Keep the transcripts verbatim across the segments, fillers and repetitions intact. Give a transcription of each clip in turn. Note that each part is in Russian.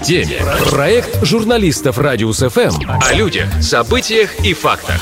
теме. Проект журналистов Радиус эф эм о людях, событиях и фактах.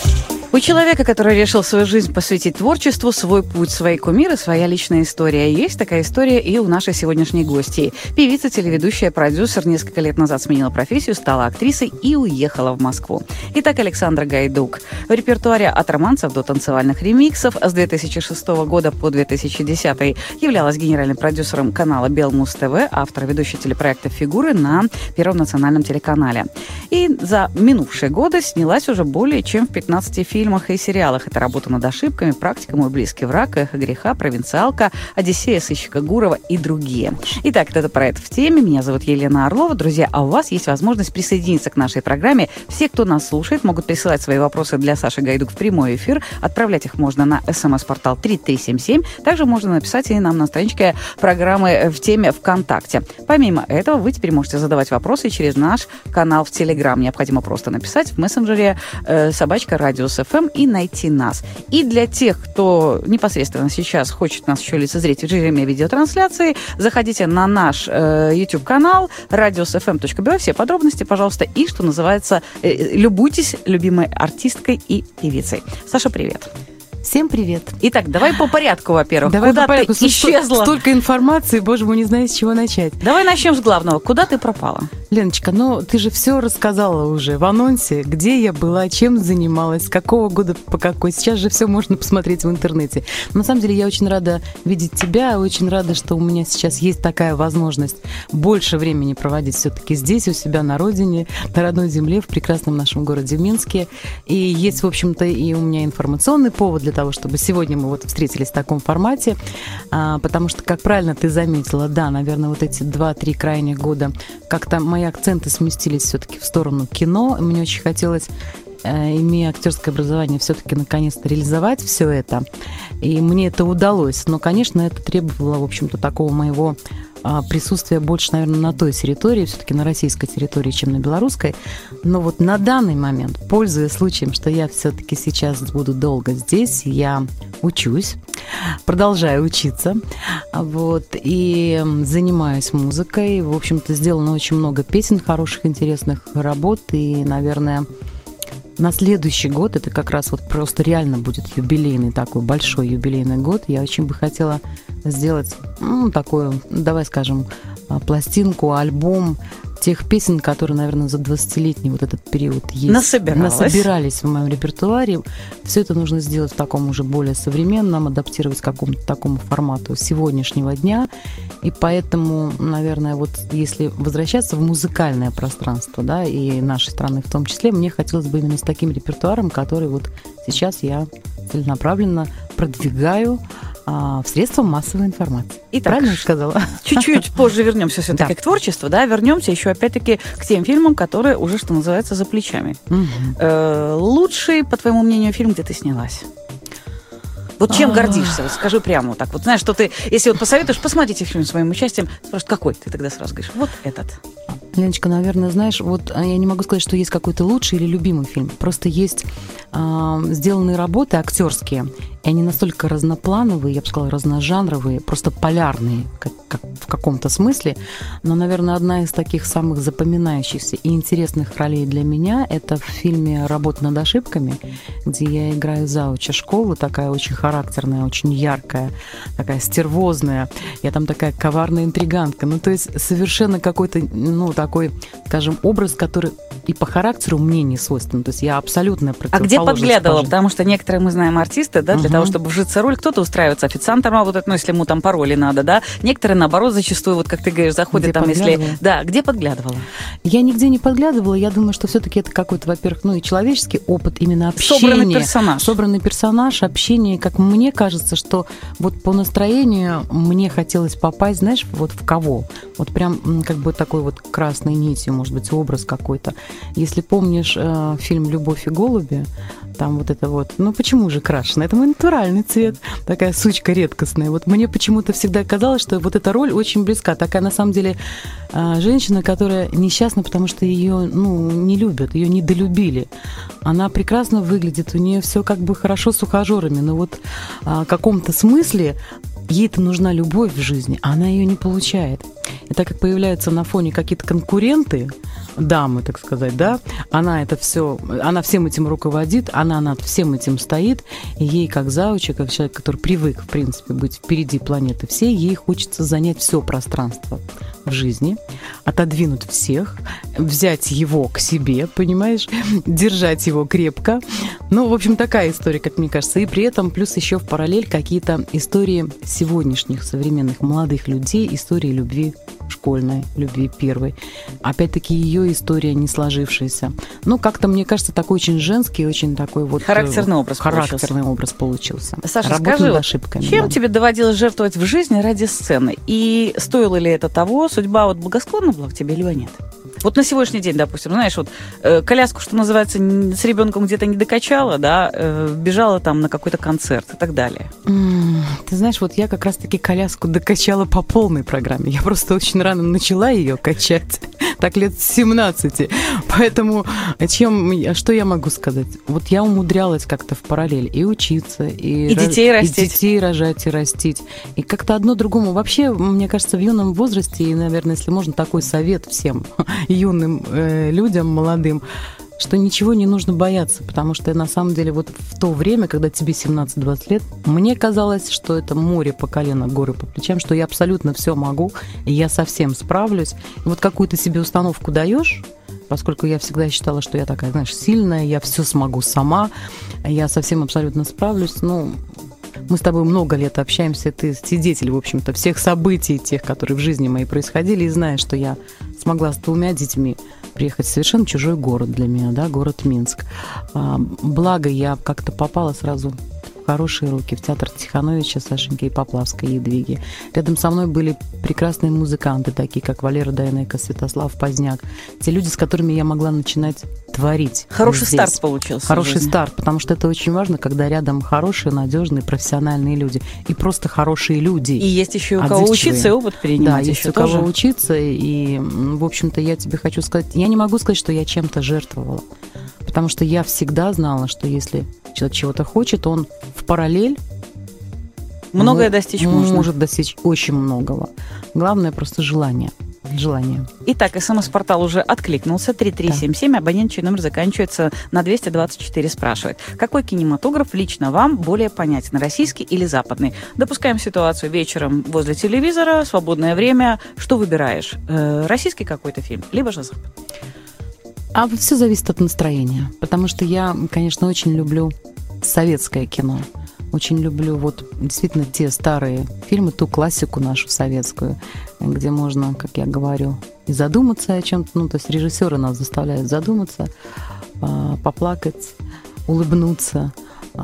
У человека, который решил свою жизнь посвятить творчеству, свой путь, свои кумиры, своя личная история. Есть такая история и у нашей сегодняшней гости. Певица, телеведущая, продюсер несколько лет назад сменила профессию, стала актрисой и уехала в Москву. Итак, Александра Гайдук. В репертуаре от романсов до танцевальных ремиксов с две тысячи шестого года по две тысячи десятый являлась генеральным продюсером канала Белмус ТВ, автор ведущей телепроекта «Фигуры» на Первом национальном телеканале. И за минувшие годы снялась уже более чем в пятнадцати фильмах. В фильмах и сериалах. Это работа над ошибками, практика, мой близкий враг, эхо греха, провинциалка, Одиссея сыщика Гурова и другие. Итак, это проект «В теме». Меня зовут Елена Орлова. Друзья, а у вас есть возможность присоединиться к нашей программе. Все, кто нас слушает, могут присылать свои вопросы для Саши Гайдук в прямой эфир. Отправлять их можно на смс-портал три три семь семь. Также можно написать и нам на страничке программы «В теме» ВКонтакте. Помимо этого, вы теперь можете задавать вопросы через наш канал в Телеграм. Необходимо просто написать в мессенджере э, собачка Радиус эф эм и найти нас. И для тех, кто непосредственно сейчас хочет нас еще лицезреть в режиме видеотрансляции, заходите на наш э, YouTube-канал радиус эф эм точка би ой. Все подробности, пожалуйста. И, что называется, э, любуйтесь любимой артисткой и певицей. Саша, привет. Всем привет. Итак, давай по порядку, во-первых. Давай Куда по порядку. ты исчезла? Столько информации, боже мой, не знаю, с чего начать. Давай начнем с главного. Куда ты пропала? Леночка, ну ты же все рассказала уже в анонсе, где я была, чем занималась, с какого года по какой. Сейчас же все можно посмотреть в интернете. Но на самом деле я очень рада видеть тебя, очень рада, что у меня сейчас есть такая возможность больше времени проводить все-таки здесь, у себя на родине, на родной земле, в прекрасном нашем городе Минске. И есть, в общем-то, и у меня информационный повод для того, чтобы сегодня мы вот встретились в таком формате, а, потому что, как правильно ты заметила, да, наверное, вот эти два-три крайних года как-то мои акценты сместились все-таки в сторону кино. Мне очень хотелось, э, имея актерское образование, все-таки наконец-то реализовать все это. И мне это удалось. Но, конечно, это требовало, в общем-то, такого моего присутствие больше, наверное, на той территории, все-таки на российской территории, чем на белорусской. Но вот на данный момент, пользуясь случаем, что я все-таки сейчас буду долго здесь, я учусь, продолжаю учиться, вот, и занимаюсь музыкой. В общем-то, сделано очень много песен, хороших, интересных работ, и, наверное, на следующий год, это как раз вот просто реально будет юбилейный такой большой юбилейный год. Я очень бы хотела сделать, ну, такую, давай скажем, пластинку, альбом тех песен, которые, наверное, за двадцатилетний вот этот период есть. Насобиралась. Насобирались в моем репертуаре. Все это нужно сделать в таком уже более современном, адаптировать к какому-то такому формату сегодняшнего дня. И поэтому, наверное, вот если возвращаться в музыкальное пространство, да, и нашей страны в том числе, мне хотелось бы именно с таким репертуаром, который вот сейчас я целенаправленно продвигаю а, в средства массовой информации. Итак, правильно я сказала? Чуть-чуть позже вернемся все-таки да. к творчеству, да, вернемся еще опять-таки к тем фильмам, которые уже, что называется, за плечами. Угу. Э, лучший, по твоему мнению, фильм, где ты снялась? Вот чем А-а-а. гордишься? Вот скажи прямо вот так. Вот знаешь, что ты, если вот посоветуешь, посмотрите фильм своим участием, просто какой? Ты тогда сразу говоришь, вот этот. Леночка, наверное, знаешь, вот я не могу сказать, что есть какой-то лучший или любимый фильм. Просто есть э, сделанные работы актерские, и они настолько разноплановые, я бы сказала, разножанровые, просто полярные как, как в каком-то смысле. Но, наверное, одна из таких самых запоминающихся и интересных ролей для меня – это в фильме «Работа над ошибками», где я играю зауча школы, такая очень характерная, очень яркая, такая стервозная. Я там такая коварная интригантка. Ну, то есть совершенно какой-то, ну, такой, скажем, образ, который и по характеру мне не свойственен. То есть я абсолютно противоположность. А где подглядывала? Потому что некоторые, мы знаем, артисты, да, для uh-huh. того, чтобы вжиться в роль, кто-то устраивается официантом, работает, ну, если ему там пароли надо, да. Некоторые, наоборот, зачастую, вот как ты говоришь, заходят где там, если... Да, где подглядывала? Я нигде не подглядывала. Я думаю, что все-таки это какой-то, во-первых, ну, и человеческий опыт, именно общение. Собранный персонаж. Собранный персонаж, общение. Как мне кажется, что вот по настроению мне хотелось попасть, знаешь, вот в кого? Вот прям как бы такой вот красной нитью, может быть, образ какой-то. Если помнишь э, фильм «Любовь и голуби», там вот это вот, ну почему же крашеный? Это мой натуральный цвет, такая сучка редкостная. Вот мне почему-то всегда казалось, что вот эта роль очень близка. Такая, на самом деле, э, женщина, которая несчастна, потому что ее, ну, не любят, ее недолюбили. Она прекрасно выглядит, у нее все как бы хорошо с ухажерами, но вот э, в каком-то смысле ей-то нужна любовь в жизни, а она ее не получает. И так как появляются на фоне какие-то конкуренты, дамы, так сказать, да, она это все, она всем этим руководит, она над всем этим стоит, и ей, как заучи, как человек, который привык, в принципе, быть впереди планеты всей, ей хочется занять все пространство в жизни, отодвинуть всех, взять его к себе, понимаешь, держать его крепко. Ну, в общем, такая история, как мне кажется. И при этом плюс еще в параллель какие-то истории сегодняшних современных молодых людей, истории любви школьной, любви первой. Опять-таки, ее история не сложившаяся. Ну, как-то, мне кажется, такой очень женский, очень такой вот... Характерный образ характерный получился. образ получился. Саша, Работа скажи, над ошибками, чем да. тебе доводилось жертвовать в жизни ради сцены? И стоило ли это того? Судьба вот благосклонна была к тебе, либо нет? Вот на сегодняшний день, допустим, знаешь, вот э, коляску, что называется, с ребенком где-то не докачала, да, э, бежала там на какой-то концерт и так далее. Mm, ты знаешь, вот я как раз-таки коляску докачала по полной программе. Я просто очень рано начала ее качать, так лет с семнадцати. Поэтому чем, что я могу сказать? Вот я умудрялась как-то в параллель и учиться, и, и рож... детей растить. И детей рожать, и растить. И как-то одно другому. Вообще, мне кажется, в юном возрасте, и, наверное, если можно, такой совет всем юным э, людям, молодым, что ничего не нужно бояться, потому что на самом деле вот в то время, когда тебе семнадцать-двадцать лет, мне казалось, что это море по колено, горы по плечам, что я абсолютно все могу, и я совсем справлюсь. И вот какую-то себе установку даешь, поскольку я всегда считала, что я такая, знаешь, сильная, я все смогу сама, я совсем абсолютно справлюсь, ну... Мы с тобой много лет общаемся, ты свидетель, в общем-то, всех событий, тех, которые в жизни моей происходили, и знаешь, что я смогла с двумя детьми приехать в совершенно чужой город для меня, да, город Минск. Благо, я как-то попала сразу в хорошие руки, в театр Тихановича, Сашеньки и Поплавской, Едвиги. Рядом со мной были прекрасные музыканты, такие как Валера Дайнеко, Святослав Поздняк. Те люди, с которыми я могла начинать творить. Хороший здесь. старт получился. Хороший старт, потому что это очень важно, когда рядом хорошие, надежные, профессиональные люди. И просто хорошие люди. И есть еще у кого учиться и опыт перенимать. Да, есть у тоже. кого учиться. И, в общем-то, я тебе хочу сказать, я не могу сказать, что я чем-то жертвовала. Потому что я всегда знала, что если человек чего-то хочет, он в параллель многое ну, достичь можно. Может достичь очень многого. Главное просто желание. Желание. Итак, СМС-портал уже откликнулся. три три семь семь, да. Абонент, чей номер заканчивается на двести двадцать четыре, спрашивает. Какой кинематограф лично вам более понятен, российский или западный? Допускаем ситуацию вечером возле телевизора, свободное время. Что выбираешь? Э, российский какой-то фильм, либо же западный? А все зависит от настроения. Потому что я, конечно, очень люблю советское кино. Очень люблю вот действительно те старые фильмы, ту классику нашу советскую, где можно, как я говорю, и задуматься о чем-то. Ну, то есть режиссеры нас заставляют задуматься, поплакать, улыбнуться.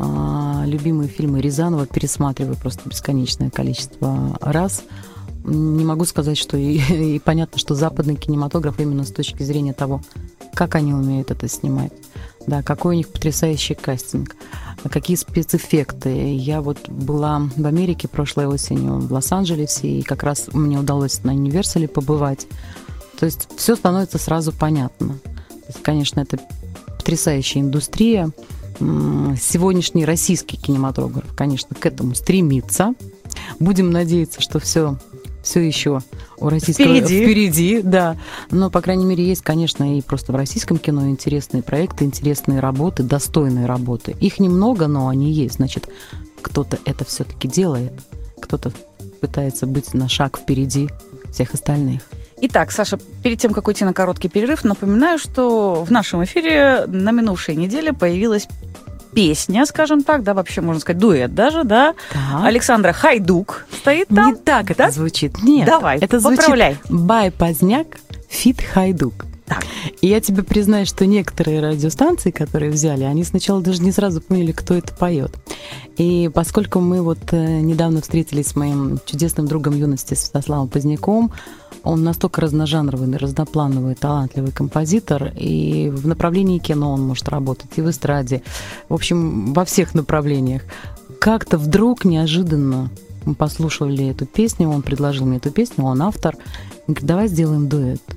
Любимые фильмы Рязанова пересматриваю просто бесконечное количество раз. Не могу сказать, что и, и понятно, что западный кинематограф именно с точки зрения того, как они умеют это снимать. Да, какой у них потрясающий кастинг, какие спецэффекты. Я вот была в Америке прошлой осенью, в Лос-Анджелесе, и как раз мне удалось на Универсале побывать. То есть все становится сразу понятно. То есть, конечно, это потрясающая индустрия. Сегодняшний российский кинематограф, конечно, к этому стремится. Будем надеяться, что все... все еще у российского впереди. впереди, да. Но, по крайней мере, есть, конечно, и просто в российском кино интересные проекты, интересные работы, достойные работы. Их немного, но они есть. Значит, кто-то это все-таки делает, кто-то пытается быть на шаг впереди всех остальных. Итак, Саша, перед тем, как уйти на короткий перерыв, напоминаю, что в нашем эфире на минувшей неделе появилась песня, скажем так, да, вообще можно сказать дуэт даже, да. Так. Александра Хайдук стоит там. Не так да? это звучит. Нет. Давай, это поправляй. Звучит Бай Поздняк, фит Хайдук. Так. И я тебе признаюсь, что некоторые радиостанции, которые взяли, они сначала даже не сразу поняли, кто это поет. И поскольку мы вот э, недавно встретились с моим чудесным другом юности Святославом Поздняком, он настолько разножанровый, разноплановый, талантливый композитор, и в направлении кино он может работать, и в эстраде, в общем, во всех направлениях. Как-то вдруг, неожиданно, мы послушали эту песню, он предложил мне эту песню, он автор, он говорит, давай сделаем дуэт.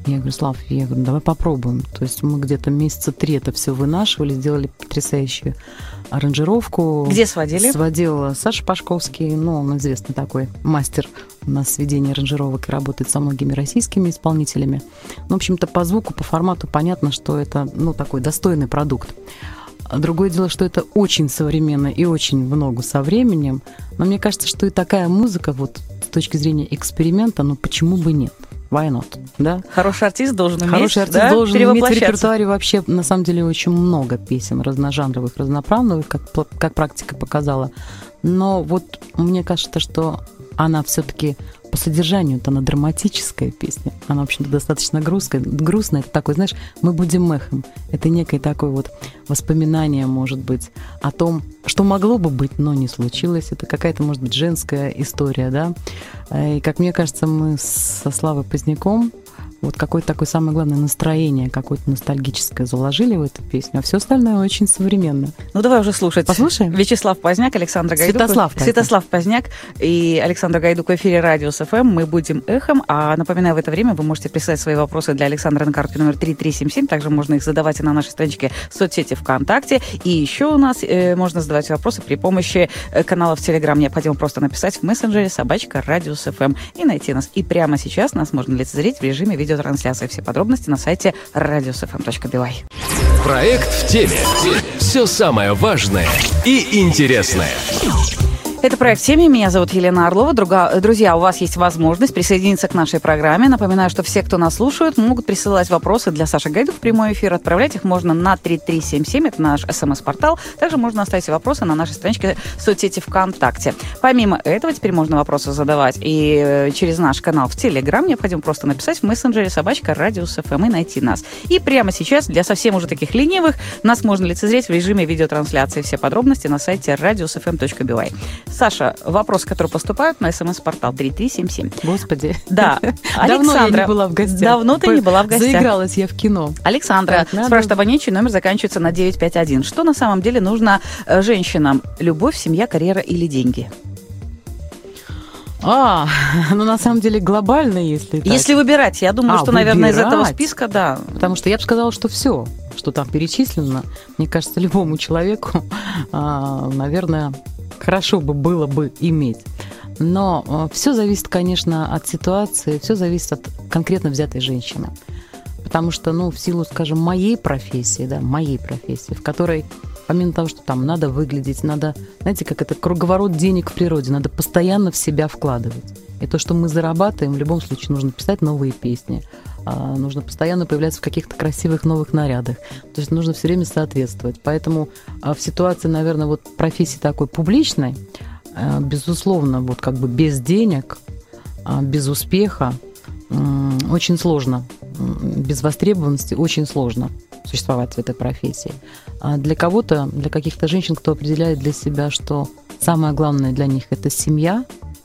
Я говорю, Слав, я говорю, давай попробуем. То есть мы где-то месяца три это все вынашивали, сделали потрясающую аранжировку. Где сводили? Сводил Саша Пашковский, ну, он известный такой мастер у нас сведения аранжировок и работает со многими российскими исполнителями. Ну, в общем-то, по звуку, по формату понятно, что это, ну, такой достойный продукт. Другое дело, что это очень современно и очень в ногу со временем. Но мне кажется, что и такая музыка, вот с точки зрения эксперимента, ну, почему бы нет? Why not? Да? Хороший артист должен уметь, Хороший артист да, должен иметь в репертуаре вообще, на самом деле, очень много песен разножанровых, разноправных, как, как практика показала. Но вот мне кажется, что она все-таки по содержанию-то она драматическая песня. Она, в общем-то, достаточно грустная. грустная. Это такой, знаешь, мы будем эхом. Это некое такое вот воспоминание, может быть, о том, что могло бы быть, но не случилось. Это какая-то, может быть, женская история, да. И, как мне кажется, мы со Славой Поздняком вот какое-то такое самое главное настроение, какое-то ностальгическое заложили в эту песню, а все остальное очень современно. Ну, давай уже слушать. Послушаем? Вячеслав Поздняк, Александра Гайдук. Святослав. Святослав Поздняк и Александра Гайдук в эфире Радиус эф эм. Мы будем эхом. А напоминаю, в это время вы можете присылать свои вопросы для Александра на карту номер три три семь семь. Также можно их задавать и на нашей страничке в соцсети ВКонтакте. И еще у нас э, можно задавать вопросы при помощи э, канала в Телеграм. Необходимо просто написать в мессенджере собачка Радиус эф эм и найти нас. И прямо сейчас нас можно лицезреть в режиме видеотрансляции. Все подробности на сайте радиус эф эм точка би вай. Проект в теме. Все самое важное и интересное. Это проект «Семьи». Меня зовут Елена Орлова. Друга... Друзья, у вас есть возможность присоединиться к нашей программе. Напоминаю, что все, кто нас слушает, могут присылать вопросы для Саши Гайдук в прямой эфир. Отправлять их можно на три три семь семь. Это наш смс-портал. Также можно оставить вопросы на нашей страничке в соцсети ВКонтакте. Помимо этого, теперь можно вопросы задавать и через наш канал в Телеграм. Необходимо просто написать в мессенджере собачка Радиус эф эм и найти нас. И прямо сейчас для совсем уже таких ленивых нас можно лицезреть в режиме видеотрансляции. Все подробности на сайте радиус эф эм точка би вай. Саша, вопросы, которые поступают на смс-портал три три семь семь. Господи. Да. Давно я не была в гостях. Давно ты не была в гостях. Заигралась я в кино. Александра так, спрашивает абонент, чей номер заканчивается на девять пять один. Что на самом деле нужно женщинам? Любовь, семья, карьера или деньги? А, ну на самом деле глобально, если так. Если выбирать, я думаю, а, что, выбирать. наверное, из этого списка, да. Потому что я бы сказала, что все, что там перечислено, мне кажется, любому человеку, наверное, хорошо бы было бы иметь. Но все зависит, конечно, от ситуации, все зависит от конкретно взятой женщины. Потому что, ну, в силу, скажем, моей профессии, да, моей профессии, в которой, помимо того, что там надо выглядеть, надо, знаете, как это круговорот денег в природе, надо постоянно в себя вкладывать. И то, что мы зарабатываем, в любом случае нужно писать новые песни, нужно постоянно появляться в каких-то красивых новых нарядах. То есть нужно все время соответствовать. Поэтому в ситуации, наверное, вот профессии такой публичной, безусловно, вот как бы без денег, без успеха очень сложно, без востребованности очень сложно существовать в этой профессии. А для кого-то, для каких-то женщин, кто определяет для себя, что самое главное для них – это семья,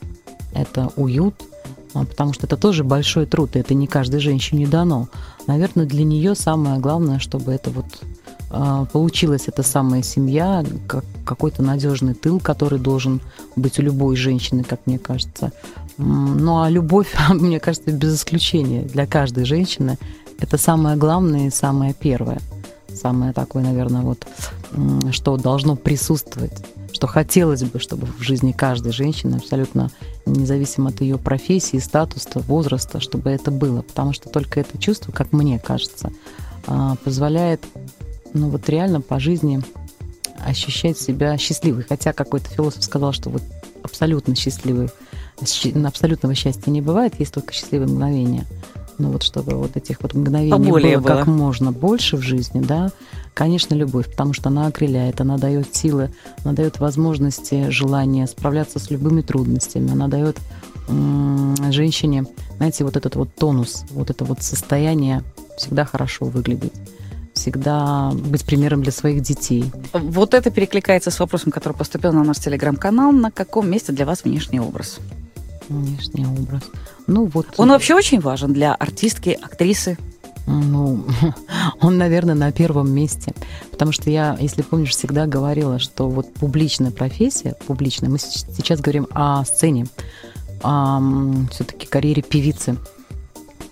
это уют, потому что это тоже большой труд, и это не каждой женщине дано. Наверное, для нее самое главное, чтобы это вот получилась эта самая семья, как какой-то надежный тыл, который должен быть у любой женщины, как мне кажется. Ну а любовь, мне кажется, без исключения для каждой женщины это самое главное и самое первое. Самое такое, наверное, вот, что должно присутствовать, что хотелось бы, чтобы в жизни каждой женщины, абсолютно независимо от ее профессии, статуса, возраста, чтобы это было. Потому что только это чувство, как мне кажется, позволяет, ну вот реально по жизни ощущать себя счастливой. Хотя какой-то философ сказал, что вот абсолютно счастливый, абсолютного счастья не бывает, есть только счастливые мгновения. Ну вот чтобы вот этих вот мгновений было, было как можно больше в жизни, да, конечно, любовь, потому что она окрыляет, она дает силы, она дает возможности, желание справляться с любыми трудностями, она дает м- женщине, знаете, вот этот вот тонус, вот это вот состояние всегда хорошо выглядеть, всегда быть примером для своих детей. Вот это перекликается с вопросом, который поступил на наш телеграм-канал. На каком месте для вас внешний образ? Внешний образ. Ну, вот. Он вообще очень важен для артистки, актрисы? Ну, он, наверное, на первом месте. Потому что я, если помнишь, всегда говорила, что вот публичная профессия, публичная, мы сейчас говорим о сцене, о все-таки карьере певицы.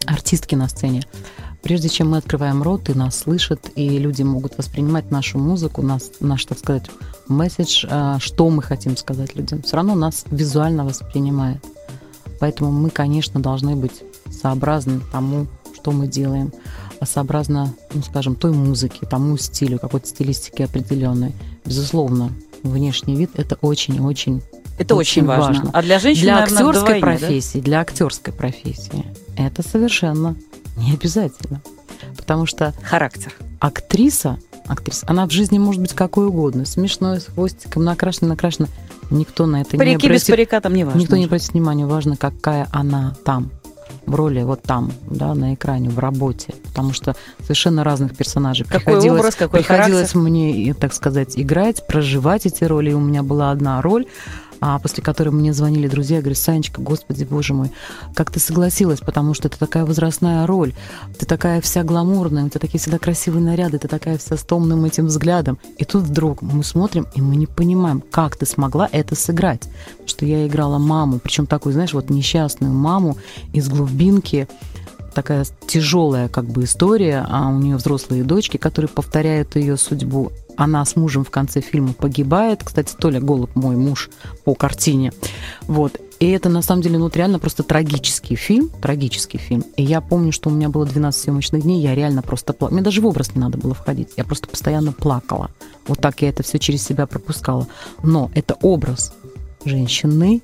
артистки на сцене. Прежде чем мы открываем рот, и нас слышат, и люди могут воспринимать нашу музыку, нас, наш, так сказать, месседж, что мы хотим сказать людям, все равно нас визуально воспринимает. Поэтому мы, конечно, должны быть сообразны тому, что мы делаем, сообразно, ну, скажем, той музыке, тому стилю, какой-то стилистике определенной. Безусловно, внешний вид – это очень-очень Это очень, очень важно. важно. А для женщин, для наверное, актерской вдвойне, профессии, да? для актерской профессии это совершенно не обязательно. Потому что характер. Актриса, актриса, она в жизни может быть какой угодно. Смешной, с хвостиком, накрашена, накрашена. Никто на это Парики не обратит. Без парика там не важно. Никто не обратит внимания. Важно, какая она там, в роли вот там, да, на экране, в работе. Потому что совершенно разных персонажей. Какой приходилось, образ, какой приходилось характер. мне, так сказать, играть, проживать эти роли. И у меня была одна роль, а после которой мне звонили друзья, я говорю: Санечка, господи, боже мой, как ты согласилась, потому что это такая возрастная роль, ты такая вся гламурная, у тебя такие всегда красивые наряды, ты такая вся с томным этим взглядом. И тут вдруг мы смотрим, и мы не понимаем, как ты смогла это сыграть. Потому что я играла маму, причем такую, знаешь, вот несчастную маму из глубинки, такая тяжелая как бы история, а у нее взрослые дочки, которые повторяют ее судьбу. Она с мужем в конце фильма погибает. Кстати, Толя Голуб, мой муж по картине. Вот. И это, на самом деле, ну, вот реально просто трагический фильм. Трагический фильм. И я помню, что у меня было двенадцать съемочных дней, я реально просто плакала. Мне даже в образ не надо было входить. Я просто постоянно плакала. Вот так я это все через себя пропускала. Но это образ женщины,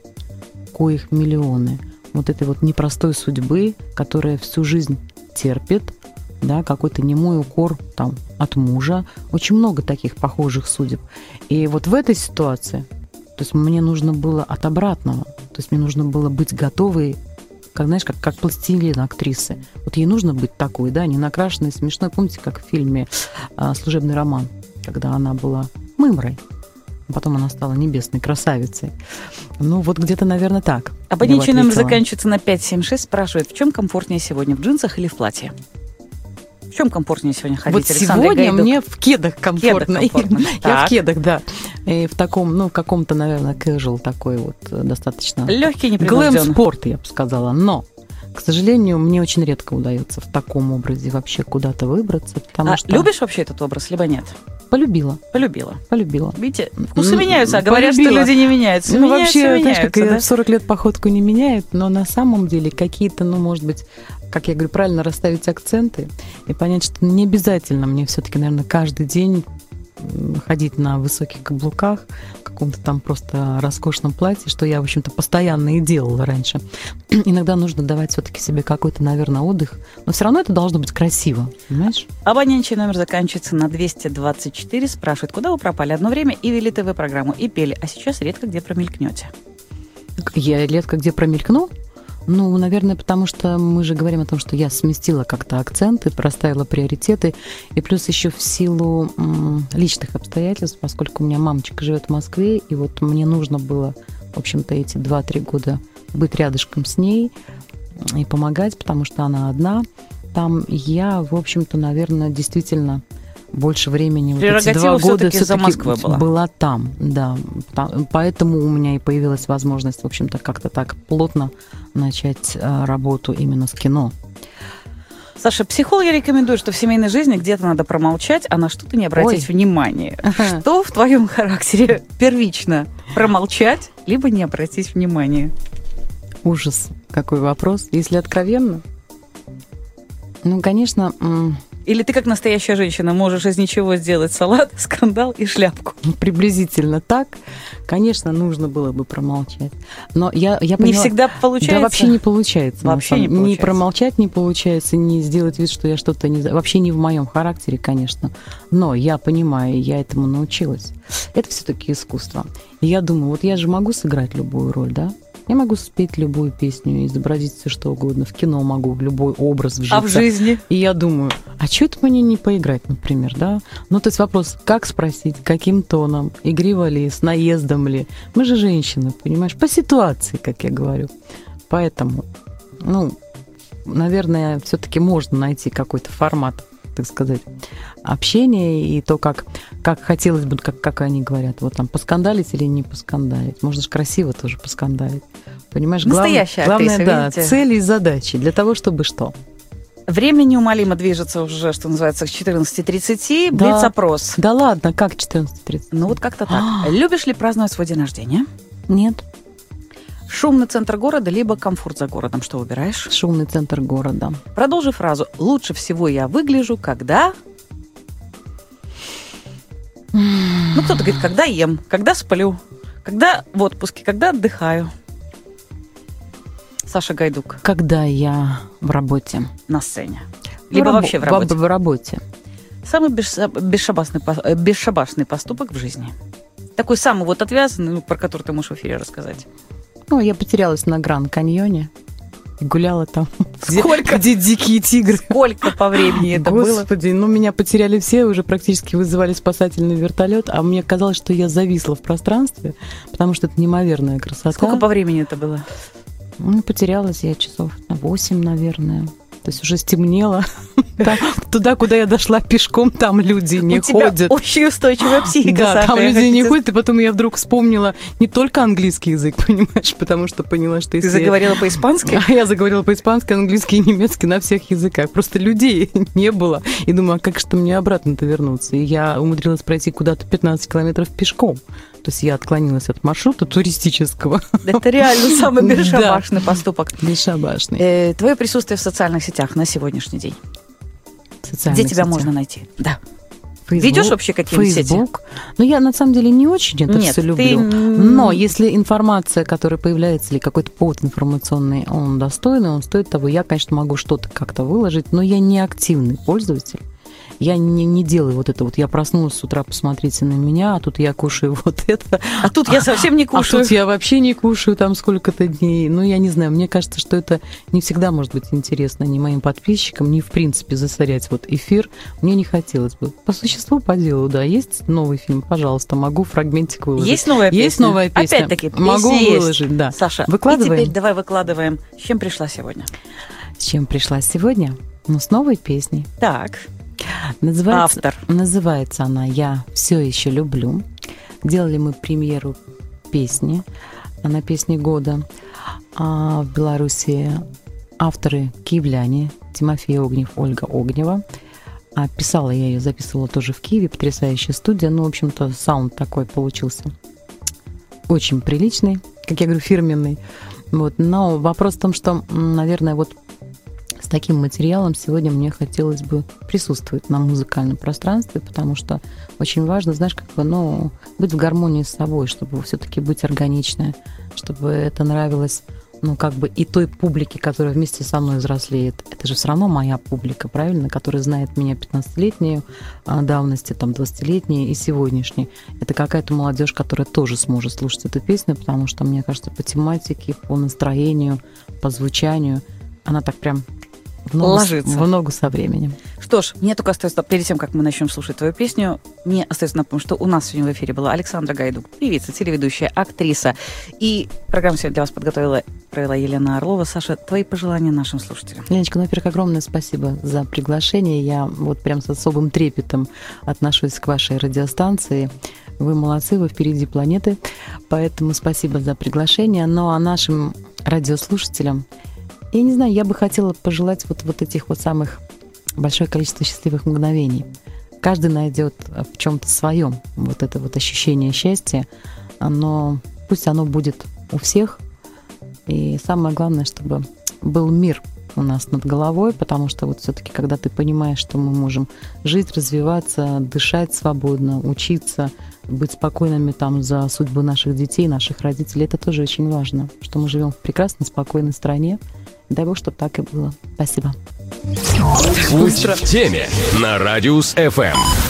коих миллионы. Вот этой вот непростой судьбы, которая всю жизнь терпит, да, какой-то немой укор там от мужа. Очень много таких похожих судеб. И вот в этой ситуации, то есть мне нужно было от обратного, то есть мне нужно было быть готовой, как, знаешь, как, как пластилин актрисы. Вот ей нужно быть такой, да, не накрашенной, смешной. Помните, как в фильме «Служебный роман», когда она была мымрой, потом она стала небесной красавицей. Ну, вот где-то, наверное, так. Абонентский номер заканчивается на пять семь шесть. Спрашивает, в чем комфортнее сегодня, в джинсах или в платье? В чем комфортнее сегодня ходить, вот Александра сегодня Гайдук? Мне в кедах комфортно. Кедах комфортно. Я в кедах, да. И в таком, ну, каком-то, наверное, casual такой вот достаточно... Легкий, непринужденный. Глэм-спорт, я бы сказала. Но, к сожалению, мне очень редко удается в таком образе вообще куда-то выбраться, потому а что... любишь вообще этот образ, либо нет? Полюбила. Полюбила. Полюбила. Видите, вкусы меняются, а говорят, Полюбила. что люди не меняются. Ну, меняются, вообще, меняются, знаешь, как да? в сорок лет походку не меняет, но на самом деле какие-то, ну, может быть, как я говорю, правильно расставить акценты и понять, что не обязательно мне все-таки, наверное, каждый день ходить на высоких каблуках, в каком-то там просто роскошном платье, что я, в общем-то, постоянно и делала раньше. Иногда нужно давать все-таки себе какой-то, наверное, отдых, но все равно это должно быть красиво, понимаешь? Абонентский номер заканчивается на двести двадцать четыре. Спрашивает, куда вы пропали? Одно время и вели ТВ-программу, и пели, а сейчас редко где промелькнете. Я редко где промелькну? Ну, наверное, потому что мы же говорим о том, что я сместила как-то акценты, проставила приоритеты, и плюс еще в силу м, личных обстоятельств, поскольку у меня мамочка живет в Москве, и вот мне нужно было, в общем-то, эти два-три года быть рядышком с ней и помогать, потому что она одна. Там я, в общем-то, наверное, действительно больше времени, вот эти два года все-таки была. была там, да. Поэтому у меня и появилась возможность, в общем-то, как-то так плотно начать работу именно с кино. Саша, психологи рекомендуют, что в семейной жизни где-то надо промолчать, а на что-то не обратить Ой. внимания. Ага. Что в твоем характере первично? Промолчать, либо не обратить внимания? Ужас, какой вопрос. Если откровенно, ну, конечно... Или ты, как настоящая женщина, можешь из ничего сделать салат, скандал и шляпку? Приблизительно так. Конечно, нужно было бы промолчать. Но я, я поняла... Не всегда получается? Да, вообще не получается. Вообще не получается. Ни промолчать не получается, ни сделать вид, что я что-то не... Вообще не в моем характере, конечно. Но я понимаю, я этому научилась. Это все-таки искусство. И я думаю, вот я же могу сыграть любую роль, да? Я могу спеть любую песню, изобразить все что угодно. В кино могу, в любой образ вжиться. А в жизни? И я думаю, а что это мне не поиграть, например, да? Ну, то есть вопрос, как спросить, каким тоном, игриво ли, с наездом ли? Мы же женщины, понимаешь, по ситуации, как я говорю. Поэтому, ну, наверное, все-таки можно найти какой-то формат, так сказать, общения и то, как, как хотелось бы, как, как они говорят, вот там, поскандалить или не поскандалить. Можно же красиво тоже поскандалить. Понимаешь, настоящая главное, актриса, главное, да, видите? Цели и задачи для того, чтобы что? Время неумолимо движется уже, что называется, к четырнадцати тридцати. Да. Блиц-опрос. Да ладно, как четырнадцать тридцать? Ну вот как-то так. Любишь ли праздновать свой день рождения? Нет. Шумный центр города, либо комфорт за городом? Что выбираешь? Шумный центр города. Продолжи фразу. Лучше всего я выгляжу, когда... Ну, кто-то говорит, когда ем, когда сплю, когда в отпуске, когда отдыхаю. Саша Гайдук. Когда я в работе. На сцене. Либо в вообще в работе. В, в работе. Самый бесшабашный, бесшабашный поступок в жизни. Такой самый вот отвязанный, ну, про который ты можешь в эфире рассказать. Ну, я потерялась на Гранд-каньоне. И гуляла там, Сколько? Где, где дикие тигры. Сколько по времени это Господи, было? Господи, ну меня потеряли все, уже практически вызывали спасательный вертолет, а мне казалось, что я зависла в пространстве, потому что это неимоверная красота. Сколько по времени это было? Ну, потерялась я часов на восемь, наверное. То есть уже стемнело. Туда, куда я дошла пешком, там люди не ходят. У тебя очень устойчивая психика, Да, там люди не ходят, и потом я вдруг вспомнила не только английский язык, понимаешь, потому что поняла, что если... Ты заговорила по-испански? Я заговорила по-испански, английский и немецкий на всех языках. Просто людей не было. И думаю, а как же мне обратно-то вернуться? И я умудрилась пройти куда-то пятнадцать километров пешком. То есть я отклонилась от маршрута туристического. Это реально самый бесшабашный поступок. Бесшабашный. Э, твое присутствие в социальных сетях на сегодняшний день. Где тебя можно найти? Да. Facebook, Ведешь вообще какие-нибудь сети? Facebook. Ну, я на самом деле не очень это Нет, все люблю. ты... Но если информация, которая появляется, или какой-то повод информационный, он достойный, он стоит того, я, конечно, могу что-то как-то выложить, но я не активный пользователь. Я не, не делаю вот это вот. Я проснулась с утра, посмотрите на меня, а тут я кушаю вот это. А тут я совсем не кушаю. А тут я вообще не кушаю там сколько-то дней. Ну, я не знаю, мне кажется, что это не всегда может быть интересно ни моим подписчикам, ни, в принципе, засорять вот эфир. Мне не хотелось бы. По существу, по делу, да. Есть новый фильм? Пожалуйста, могу фрагментик выложить. Есть новая песня? Есть новая песня. Опять-таки, могу есть. выложить, да. Саша, выкладываем? И теперь давай выкладываем. С чем пришла сегодня? С чем пришла сегодня? Ну, с новой песней. Так. Называется, Автор. Называется она «Я все еще люблю». Делали мы премьеру песни. Она песни года. А в Беларуси авторы киевляне Тимофей Огнев, Ольга Огнева. А писала я ее, записывала тоже в Киеве. Потрясающая студия. Ну, в общем-то, саунд такой получился очень приличный, как я говорю, фирменный. Вот. Но вопрос в том, что, наверное, вот с таким материалом сегодня мне хотелось бы присутствовать на музыкальном пространстве, потому что очень важно, знаешь, как бы, ну, быть в гармонии с собой, чтобы все-таки быть органичной, чтобы это нравилось, ну, как бы и той публике, которая вместе со мной взрослеет. Это же все равно моя публика, правильно, которая знает меня пятнадцатилетней давности, там, двадцатилетней и сегодняшней. Это какая-то молодежь, которая тоже сможет слушать эту песню, потому что, мне кажется, по тематике, по настроению, по звучанию она так прям в ногу, ложится. В ногу со временем. Что ж, мне только остается, перед тем, как мы начнем слушать твою песню, мне остается напомнить, что у нас сегодня в эфире была Александра Гайдук, певица, телеведущая, актриса. И программу сегодня для вас подготовила, провела Елена Орлова. Саша, твои пожелания нашим слушателям? Леночка, ну, во-первых, огромное спасибо за приглашение. Я вот прям с особым трепетом отношусь к вашей радиостанции. Вы молодцы, вы впереди планеты. Поэтому спасибо за приглашение. Ну, а нашим радиослушателям, я не знаю, я бы хотела пожелать вот, вот этих вот самых большое количество счастливых мгновений. Каждый найдет в чем-то своем вот это вот ощущение счастья, но пусть оно будет у всех. И самое главное, чтобы был мир у нас над головой, потому что вот все-таки, когда ты понимаешь, что мы можем жить, развиваться, дышать свободно, учиться, быть спокойными там за судьбу наших детей, наших родителей, это тоже очень важно, что мы живем в прекрасной, спокойной стране. Дай Бог, чтобы так и было. Спасибо. Будь в теме на Радиус эф эм.